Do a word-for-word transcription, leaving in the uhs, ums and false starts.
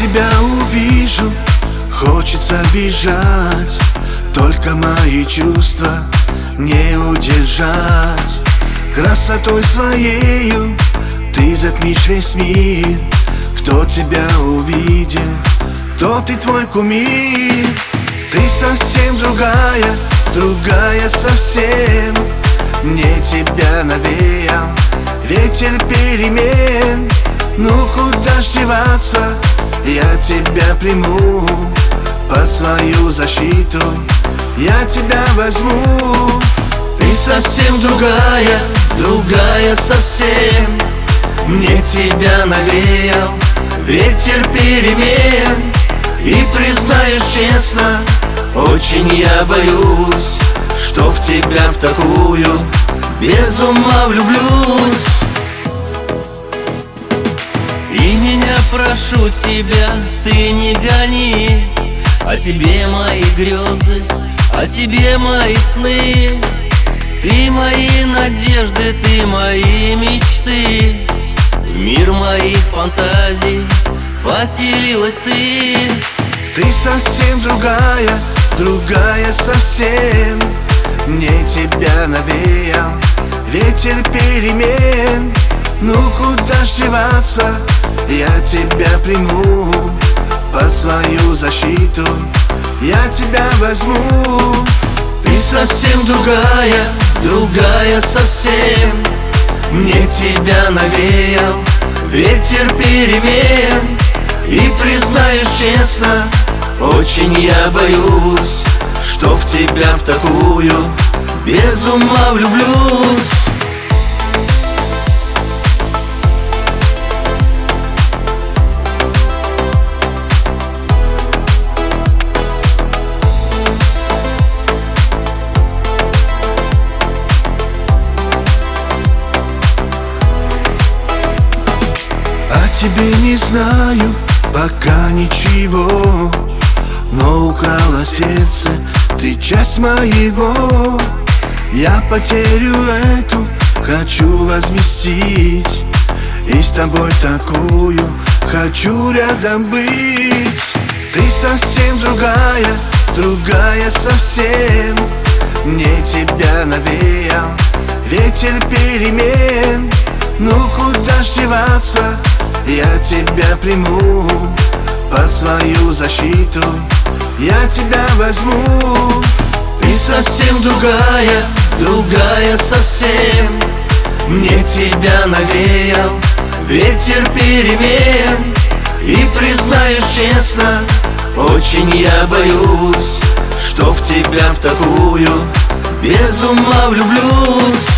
тебя увижу, хочется бежать, только мои чувства не удержать. Красотой своею ты затмишь весь мир. Кто тебя увидел, тот и твой кумир. Ты совсем другая, другая совсем. Мне тебя навеял ветер перемен. Ну куда ж деваться, я тебя приму под свою защиту, я тебя возьму. Ты совсем другая, другая совсем. Мне тебя навеял ветер перемен. И признаюсь честно, очень я боюсь, что в тебя в такую без ума влюблюсь. И меня прошу тебя, ты не гони, о тебе мои грезы, о тебе мои сны. Ты мои надежды, ты мои мечты. В мир моих фантазий поселилась ты. Ты совсем другая, другая совсем. Мне тебя навеял ветер перемен. Ну куда ж деваться, я тебя приму под свою защиту, я тебя возьму. Ты совсем другая, другая совсем. Мне тебя навеял ветер перемен. И признаюсь честно, очень я боюсь, что в тебя в такую без ума влюблюсь. О тебе не знаю пока ничего, но украла сердце ты часть моего. Я потерю эту хочу возместить, и с тобой такую хочу рядом быть. Ты совсем другая, другая совсем. Мне тебя навеял ветер перемен. Ну куда ж деваться, я тебя приму под свою защиту, я тебя возьму. Ты совсем другая, другая совсем. Мне тебя навеял ветер перемен. И признаюсь честно, очень я боюсь, что в тебя в такую без ума влюблюсь.